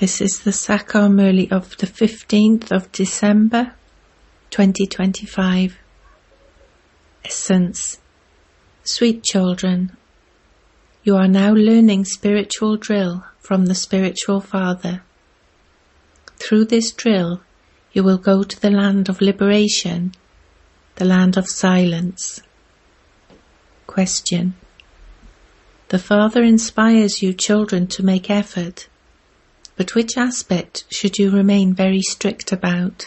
This is the Sakar Murli of the 15th of December 2025. Essence. Sweet children, you are now learning spiritual drill from the Spiritual Father. Through this drill, you will go to the land of liberation, the land of silence. Question. The Father inspires you children to make effort, but which aspect should you remain very strict about?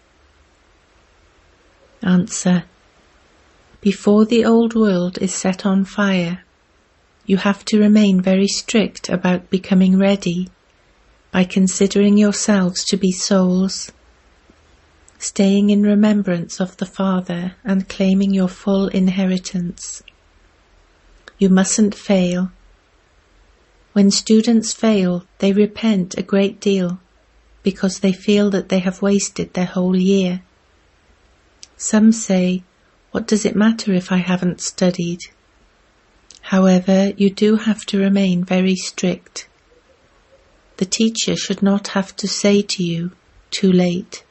Answer. Before the old world is set on fire, you have to remain very strict about becoming ready by considering yourselves to be souls, staying in remembrance of the Father and claiming your full inheritance. You mustn't fail. When students fail, they repent a great deal because they feel that they have wasted their whole year. Some say, what does it matter if I haven't studied? However, you do have to remain very strict. The teacher should not have to say to you, too late.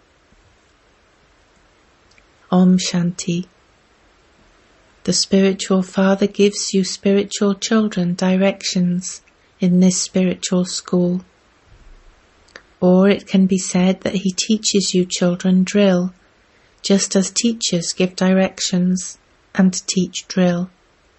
Om Shanti. The Spiritual Father gives you spiritual children directions in this spiritual school. Or it can be said that he teaches you children drill, just as teachers give directions and teach drill.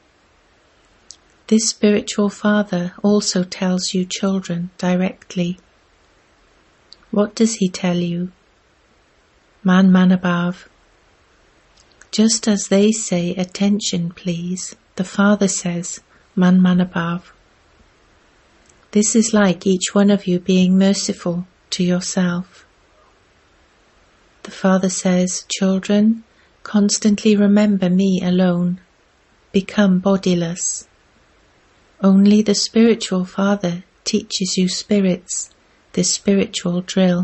This Spiritual Father also tells you children directly. What does he tell you? Man Manabhav. Just as they say, attention please, the Father says, Man Manabhav. This is like each one of you being merciful to yourself. The Father says, children, constantly remember me alone. Become bodiless. Only the Spiritual Father teaches you spirits, this spiritual drill.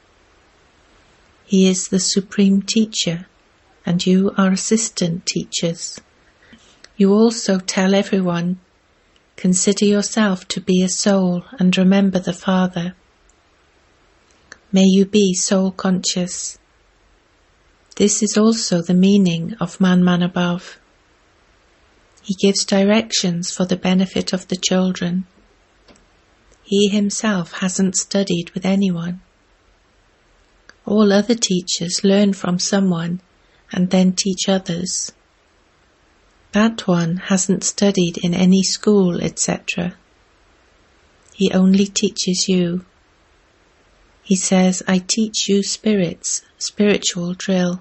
He is the Supreme Teacher, and you are assistant teachers. You also tell everyone, consider yourself to be a soul and remember the Father. May you be soul conscious. This is also the meaning of Man Manabhav. He gives directions for the benefit of the children. He himself hasn't studied with anyone. All other teachers learn from someone and then teach others. That one hasn't studied in any school, etc. He only teaches you. He says, I teach you spirits, spiritual drill.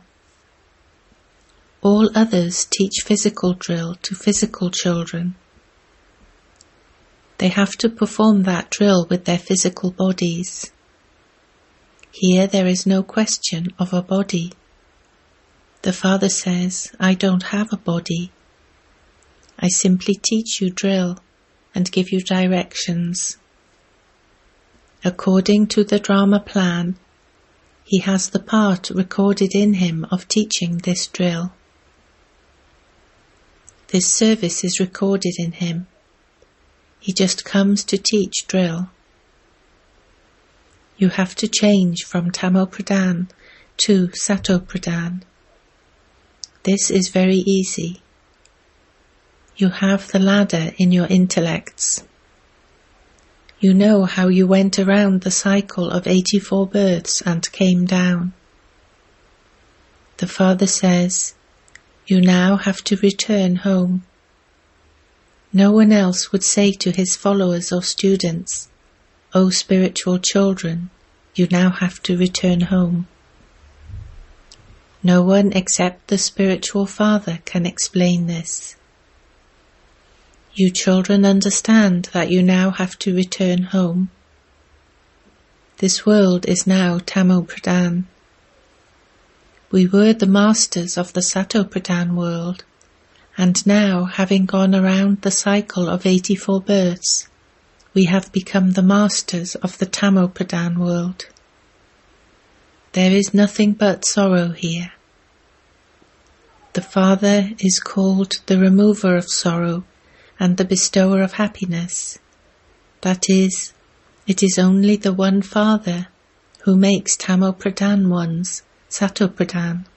All others teach physical drill to physical children. They have to perform that drill with their physical bodies. Here there is no question of a body. The Father says, I don't have a body. I simply teach you drill and give you directions. According to the drama plan, he has the part recorded in him of teaching this drill. This service is recorded in him. He just comes to teach drill. You have to change from Tamo Pradhan to Sato Pradhan. This is very easy. You have the ladder in your intellects. You know how you went around the cycle of 84 births and came down. The Father says, you now have to return home. No one else would say to his followers or students, O spiritual children, you now have to return home. No one except the Spiritual Father can explain this. You children understand that you now have to return home. This world is now Tamo Pradhan. We were the masters of the Sato Pradhan world, and now, having gone around the cycle of 84 births, we have become the masters of the Tamo Pradhan world. There is nothing but sorrow here. The Father is called the remover of sorrow and the bestower of happiness. That is, It is only the one Father who makes Tamo-Pradhan ones Sato-Pradhan.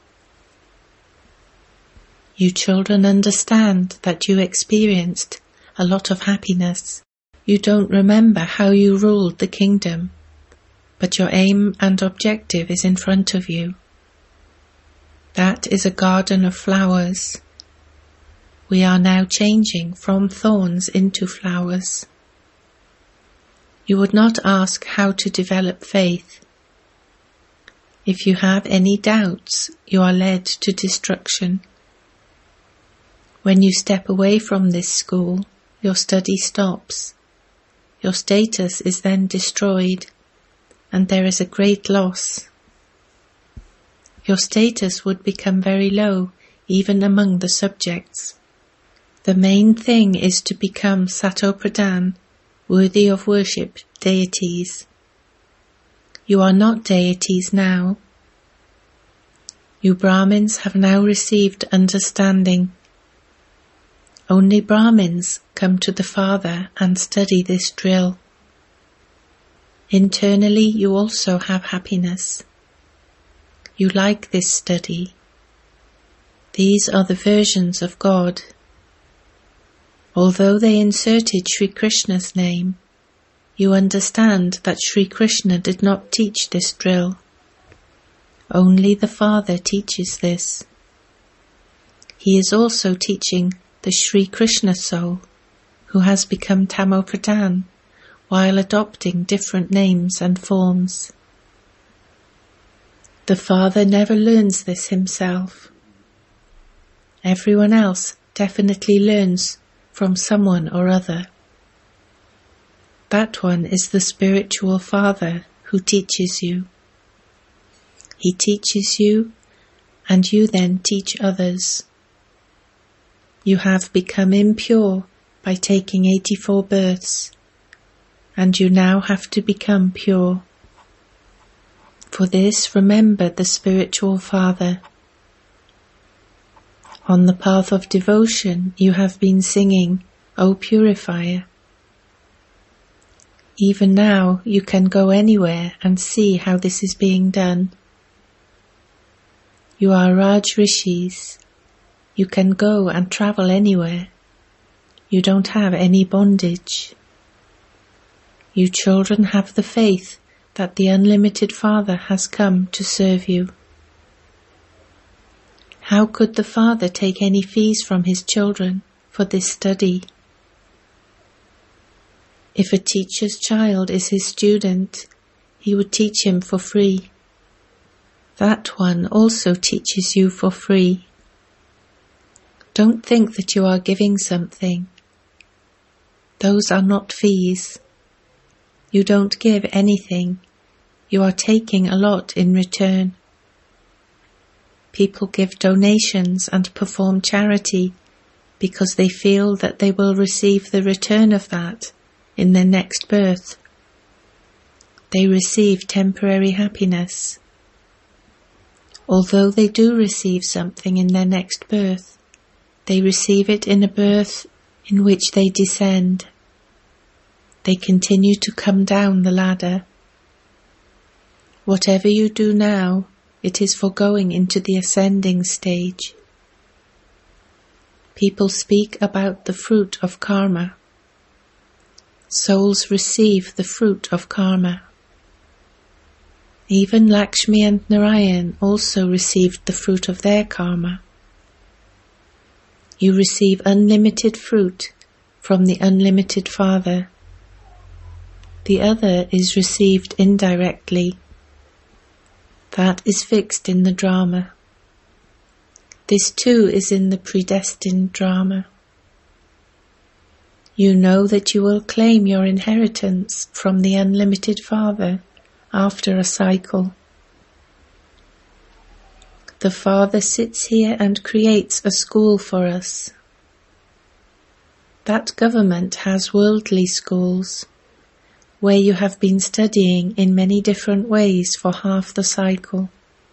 You children understand that you experienced a lot of happiness. You don't remember how you ruled the kingdom, but your aim and objective is in front of you. That is a garden of flowers. We are now changing from thorns into flowers. You would not ask how to develop faith. If you have any doubts, you are led to destruction. When you step away from this school, your study stops. Your status is then destroyed, and there is a great loss. Your status would become very low, even among the subjects. The main thing is to become Sato-Pradhan, worthy of worship, deities. You are not deities now. You Brahmins have now received understanding. Only Brahmins come to the Father and study this drill. Internally you also have happiness. You like this study. These are the versions of God. Although they inserted Sri Krishna's name, you understand that Sri Krishna did not teach this drill. Only the Father teaches this. He is also teaching the Sri Krishna soul, who has become Tamo-Pradhan, while adopting different names and forms. The Father never learns this himself. Everyone else definitely learns from someone or other. That one is the spiritual Father who teaches you. He teaches you, and you then teach others. You have become impure by taking 84 births, and you now have to become pure. For this, remember the spiritual Father. On the path of devotion, you have been singing, O Purifier. Even now, you can go anywhere and see how this is being done. You are Raj Rishis. You can go and travel anywhere. You don't have any bondage. You children have the faith that the unlimited Father has come to serve you. How could the Father take any fees from his children for this study? If a teacher's child is his student, he would teach him for free. That one also teaches you for free. Don't think that you are giving something. Those are not fees. You don't give anything. You are taking a lot in return. People give donations and perform charity because they feel that they will receive the return of that in their next birth. They receive temporary happiness. Although they do receive something in their next birth, they receive it in a birth in which they descend. They continue to come down the ladder. Whatever you do now, it is for going into the ascending stage. People speak about the fruit of karma. Souls receive the fruit of karma. Even Lakshmi and Narayan also received the fruit of their karma. You receive unlimited fruit from the unlimited Father. The other is received indirectly. That is fixed in the drama. This too is in the predestined drama. You know that you will claim your inheritance from the unlimited Father after a cycle. The Father sits here and creates a school for us. That government has worldly schools, where you have been studying in many different ways for half the cycle.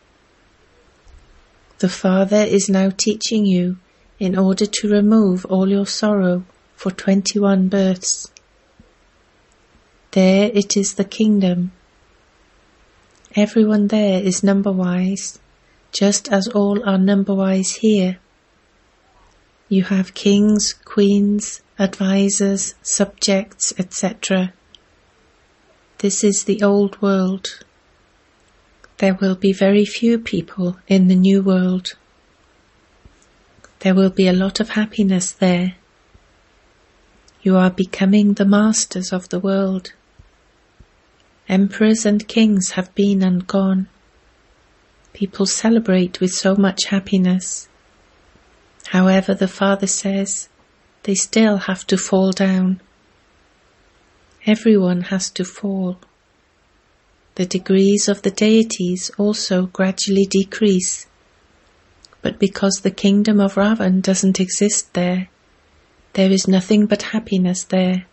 The Father is now teaching you in order to remove all your sorrow for 21 births. There it is the kingdom. Everyone there is number-wise, just as all are number-wise here. You have kings, queens, advisors, subjects, etc. This is the old world. There will be very few people in the new world. There will be a lot of happiness there. You are becoming the masters of the world. Emperors and kings have been and gone. People celebrate with so much happiness. However, the Father says, they still have to fall down. Everyone has to fall. The degrees of the deities also gradually decrease. But because the kingdom of Ravan doesn't exist there, there is nothing but happiness there.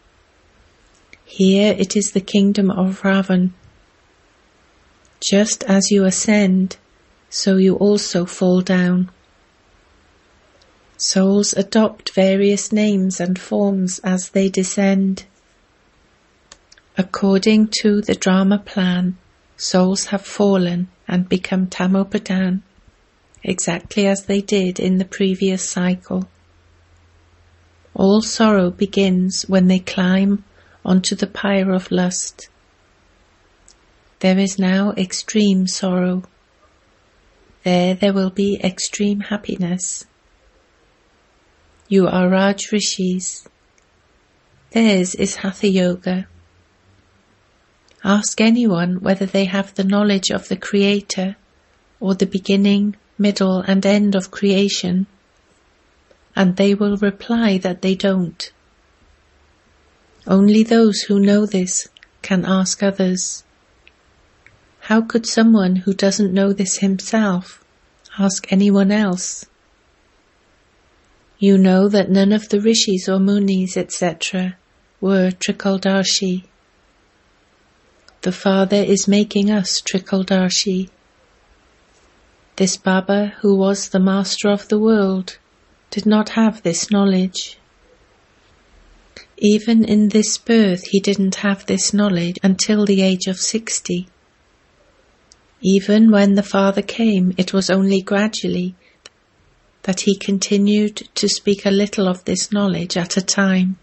Here it is the kingdom of Ravan. Just as you ascend, so you also fall down. Souls adopt various names and forms as they descend. According to the drama plan, souls have fallen and become Tamopadan, exactly as they did in the previous cycle. All sorrow begins when they climb onto the pyre of lust. There is now extreme sorrow. There will be extreme happiness. You are Raj Rishis. Theirs is Hatha Yoga. Ask anyone whether they have the knowledge of the Creator or the beginning, middle and end of creation, and they will reply that they don't. Only those who know this can ask others. How could someone who doesn't know this himself ask anyone else? You know that none of the rishis or munis, etc., were Trikaldarshi. The Father is making us Trikaldarshi. This Baba, who was the master of the world, did not have this knowledge. Even in this birth he didn't have this knowledge until the age of 60. Even when the Father came, it was only gradually that he continued to speak a little of this knowledge at a time.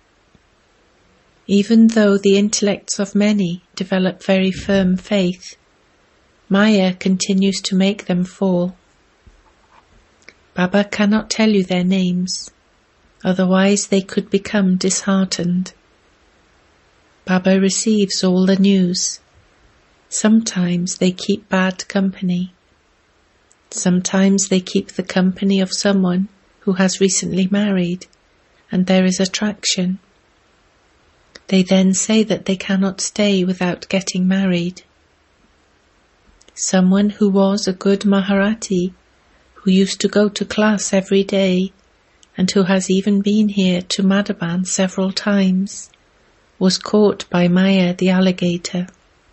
Even though the intellects of many develop very firm faith, Maya continues to make them fall. Baba cannot tell you their names, otherwise they could become disheartened. Baba receives all the news. Sometimes they keep bad company. Sometimes they keep the company of someone who has recently married, and there is attraction. They then say that they cannot stay without getting married. Someone who was a good Maharati, who used to go to class every day, and who has even been here to Madhaban several times, was caught by Maya the alligator.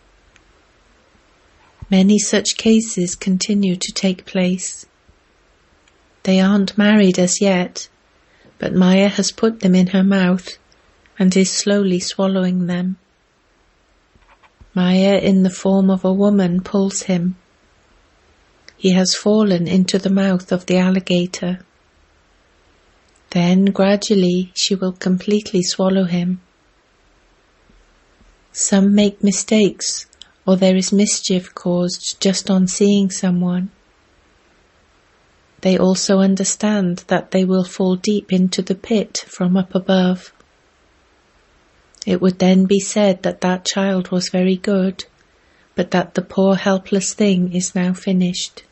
Many such cases continue to take place. They aren't married as yet, but Maya has put them in her mouth and is slowly swallowing them. Maya in the form of a woman pulls him. He has fallen into the mouth of the alligator. Then gradually she will completely swallow him. Some make mistakes, or there is mischief caused just on seeing someone. They also understand that they will fall deep into the pit from up above. It would then be said that that child was very good, but that the poor helpless thing is now finished.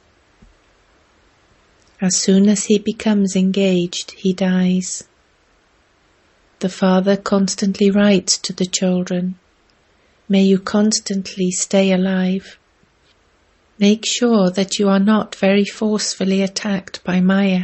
As soon as he becomes engaged, he dies. The Father constantly writes to the children, "May you constantly stay alive. Make sure that you are not very forcefully attacked by Maya."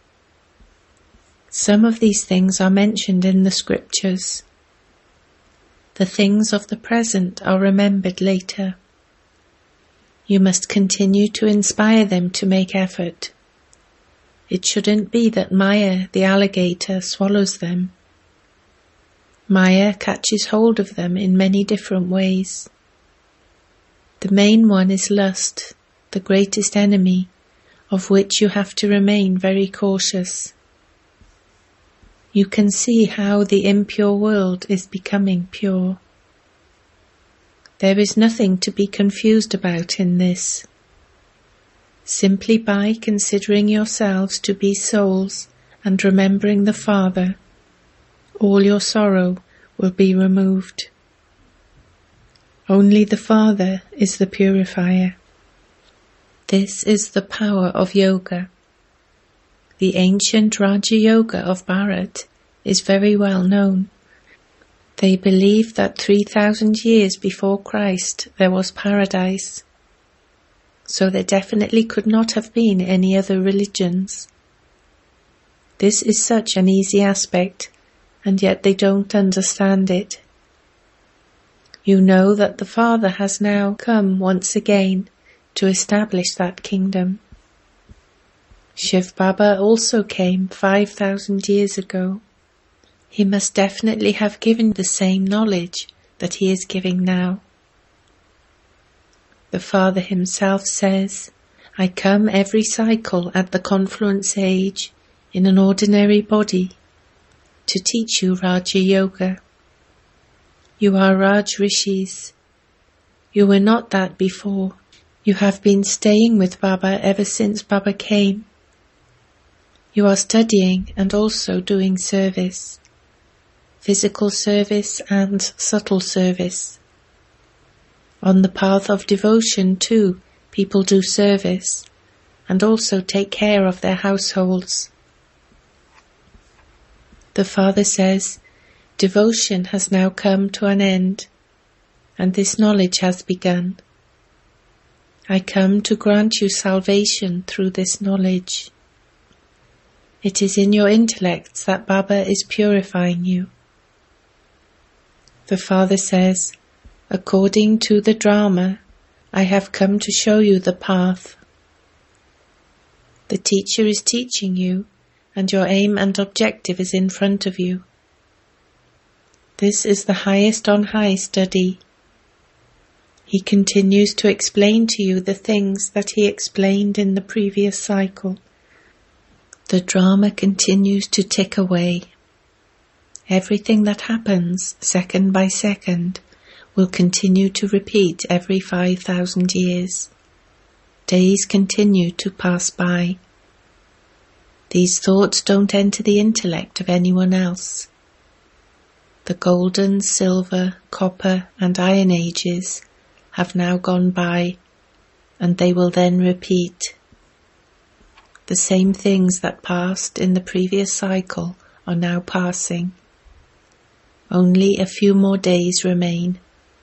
Some of these things are mentioned in the scriptures. The things of the present are remembered later. You must continue to inspire them to make effort. It shouldn't be that Maya, the alligator, swallows them. Maya catches hold of them in many different ways. The main one is lust, the greatest enemy, of which you have to remain very cautious. You can see how the impure world is becoming pure. There is nothing to be confused about in this. Simply by considering yourselves to be souls and remembering the Father, all your sorrow will be removed. Only the Father is the purifier. This is the power of yoga. The ancient Raja Yoga of Bharat is very well known. They believe that 3,000 years before Christ there was paradise. So there definitely could not have been any other religions. This is such an easy aspect, and yet they don't understand it. You know that the Father has now come once again to establish that kingdom. Shiv Baba also came 5,000 years ago. He must definitely have given the same knowledge that he is giving now. The Father himself says, I come every cycle at the confluence age in an ordinary body to teach you Raja Yoga. You are Raj Rishis. You were not that before. You have been staying with Baba ever since Baba came. You are studying and also doing service, physical service and subtle service. On the path of devotion too, people do service and also take care of their households. The Father says, devotion has now come to an end, and this knowledge has begun. I come to grant you salvation through this knowledge. It is in your intellects that Baba is purifying you. The Father says, according to the drama, I have come to show you the path. The teacher is teaching you, and your aim and objective is in front of you. This is the highest on high study. He continues to explain to you the things that he explained in the previous cycle. The drama continues to tick away. Everything that happens, second by second, will continue to repeat every 5,000 years. Days continue to pass by. These thoughts don't enter the intellect of anyone else. The golden, silver, copper and iron ages have now gone by, and they will then repeat. The same things that passed in the previous cycle are now passing. Only a few more days remain.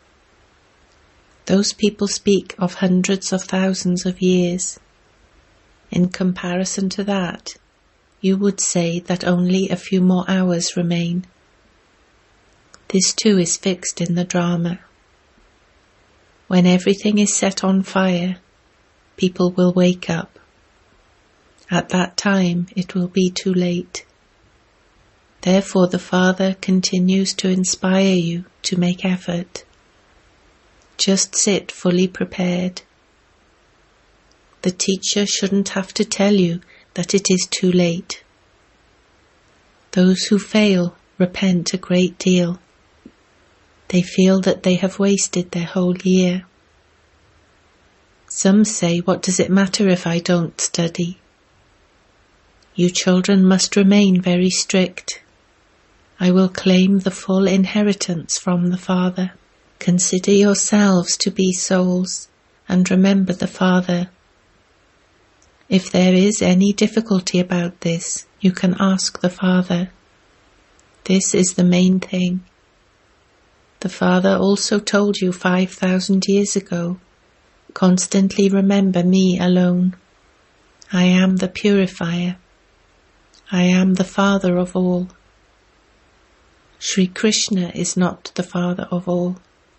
Those people speak of hundreds of thousands of years. In comparison to that, you would say that only a few more hours remain. This too is fixed in the drama. When everything is set on fire, people will wake up. At that time it will be too late. Therefore the Father continues to inspire you to make effort. Just sit fully prepared. The teacher shouldn't have to tell you that it is too late. Those who fail repent a great deal. They feel that they have wasted their whole year. Some say, what does it matter if I don't study? You children must remain very strict. I will claim the full inheritance from the Father. Consider yourselves to be souls, and remember the Father. If there is any difficulty about this, you can ask the Father. This is the main thing. The Father also told you 5,000 years ago, constantly remember me alone. I am the purifier. I am the Father of all. Sri Krishna is not the Father of all.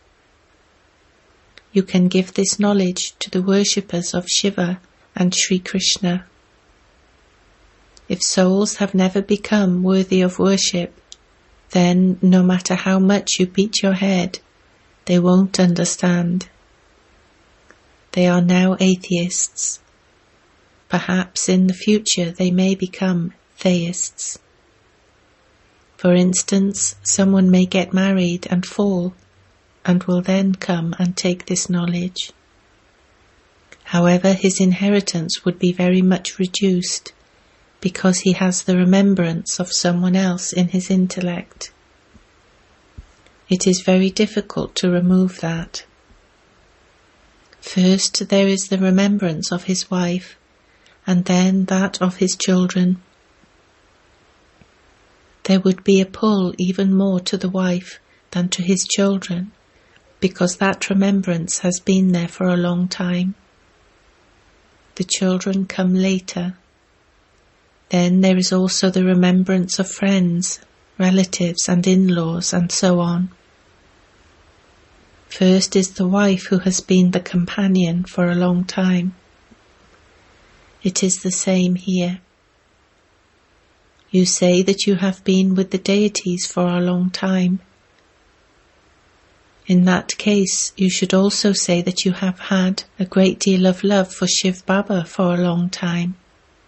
You can give this knowledge to the worshippers of Shiva and Sri Krishna. If souls have never become worthy of worship, then no matter how much you beat your head, they won't understand. They are now atheists. Perhaps in the future they may become theists. For instance, someone may get married and fall, and will then come and take this knowledge. However, his inheritance would be very much reduced, because he has the remembrance of someone else in his intellect. It is very difficult to remove that. First, there is the remembrance of his wife, and then that of his children. There would be a pull even more to the wife than to his children, because that remembrance has been there for a long time. The children come later. Then there is also the remembrance of friends, relatives and in-laws, and so on. First is the wife who has been the companion for a long time. It is the same here. You say that you have been with the deities for a long time. In that case, you should also say that you have had a great deal of love for Shiv Baba for a long time.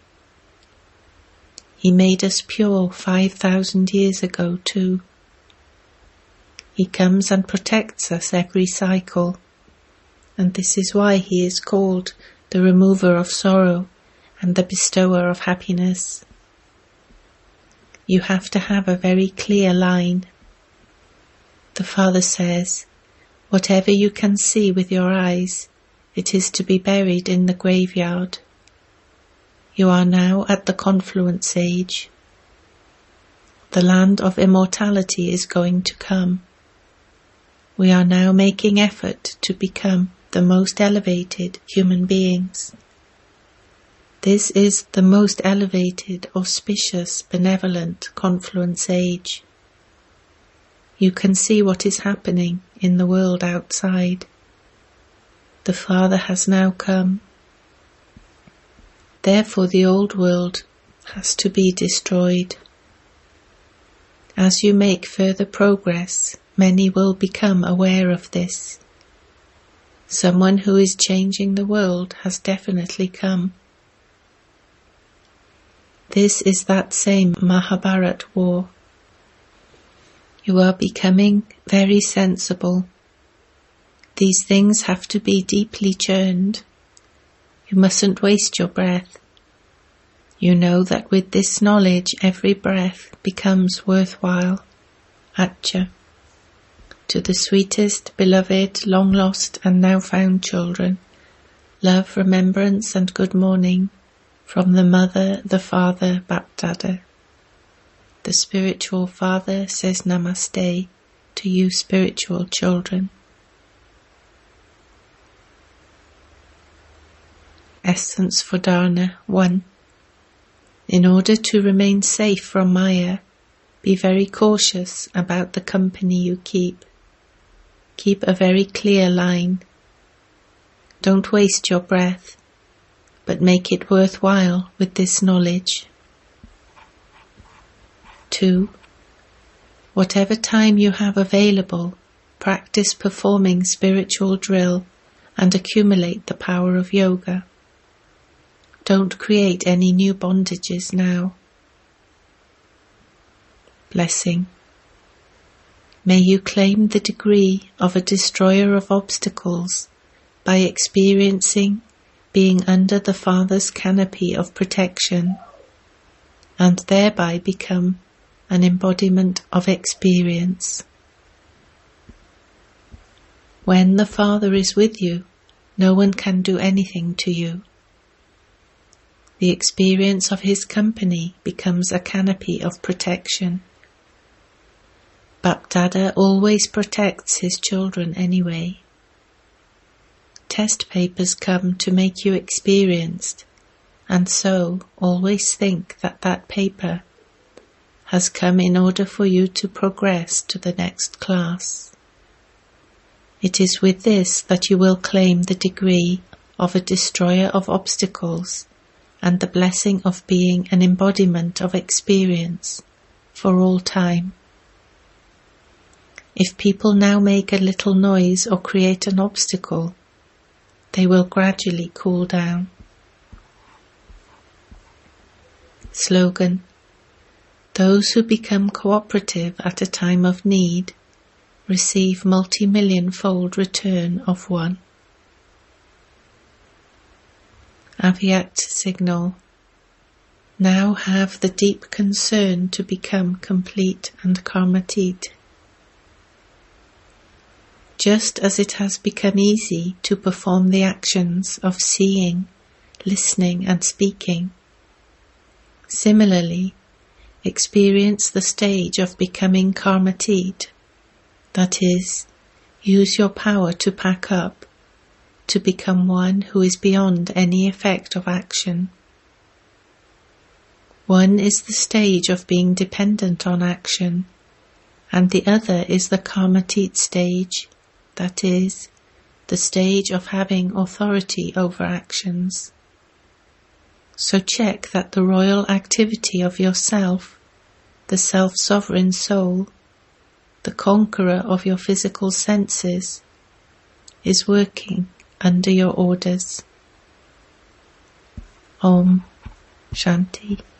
He made us pure 5,000 years ago too. He comes and protects us every cycle, and this is why he is called the remover of sorrow and the bestower of happiness. You have to have a very clear line. The Father says, whatever you can see with your eyes, it is to be buried in the graveyard. You are now at the confluence age. The land of immortality is going to come. We are now making effort to become the most elevated human beings. This is the most elevated, auspicious, benevolent confluence age. You can see what is happening in the world outside. The Father has now come. Therefore the old world has to be destroyed. As you make further progress, many will become aware of this. Someone who is changing the world has definitely come. This is that same Mahabharat war. You are becoming very sensible. These things have to be deeply churned. You mustn't waste your breath. You know that with this knowledge every breath becomes worthwhile. Atcha. To the sweetest, beloved, long-lost and now-found children, love, remembrance and good morning from the Mother, the Father, Bapdada. The spiritual Father says Namaste to you spiritual children. Essence for Dharna 1. In order to remain safe from Maya, be very cautious about the company you keep. Keep a very clear line. Don't waste your breath, but make it worthwhile with this knowledge. 2. Whatever time you have available, practice performing spiritual drill and accumulate the power of yoga. Don't create any new bondages now. Blessing. May you claim the degree of a destroyer of obstacles by experiencing being under the Father's canopy of protection, and thereby become an embodiment of experience. When the Father is with you, no one can do anything to you. The experience of his company becomes a canopy of protection. Bapdada always protects his children anyway. Test papers come to make you experienced, and so always think that that paper has come in order for you to progress to the next class. It is with this that you will claim the degree of a destroyer of obstacles and the blessing of being an embodiment of experience for all time. If people now make a little noise or create an obstacle, they will gradually cool down. Slogan: those who become cooperative at a time of need receive multi-million-fold return of one. Avyakt signal: now have the deep concern to become complete and karmatit. Just as it has become easy to perform the actions of seeing, listening and speaking, similarly, experience the stage of becoming karmatit, that is, use your power to pack up, to become one who is beyond any effect of action. One is the stage of being dependent on action, and the other is the karmatit stage, that is, the stage of having authority over actions. So check that the royal activity of yourself, the self-sovereign soul, the conqueror of your physical senses, is working under your orders. Om Shanti.